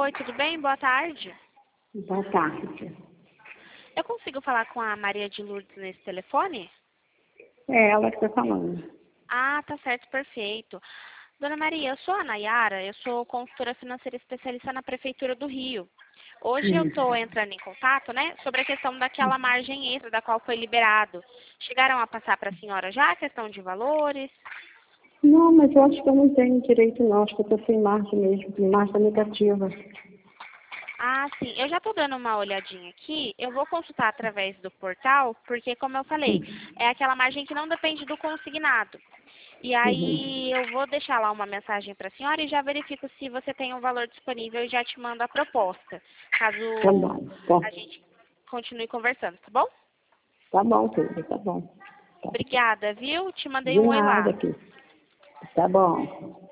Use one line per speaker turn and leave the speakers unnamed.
Oi, tudo bem? Boa tarde.
Boa tarde.
Eu consigo falar com a Maria de Lourdes nesse telefone?
É ela que está falando.
Ah, tá certo, perfeito. Dona Maria, eu sou a Nayara, eu sou consultora financeira especialista na Prefeitura do Rio. Hoje eu estou entrando em contato, né, sobre a questão daquela margem extra da qual foi liberado. Chegaram a passar para a senhora já a questão de valores?
Não, mas eu acho que eu não tenho direito não, acho que eu estou sem margem mesmo, sem margem negativa.
Ah, sim. Eu já estou dando uma olhadinha aqui. Eu vou consultar através do portal, porque, como eu falei, é aquela margem que não depende do consignado. E aí eu vou deixar lá uma mensagem para a senhora e já verifico se você tem um valor disponível e já te mando a proposta, caso
Tá bom, tá,
a gente continue conversando, tá bom?
tá bom, filho, tá bom. Tá.
Obrigada, viu? Te mandei
De
um oi lá.
nada, aqui. Tá bom.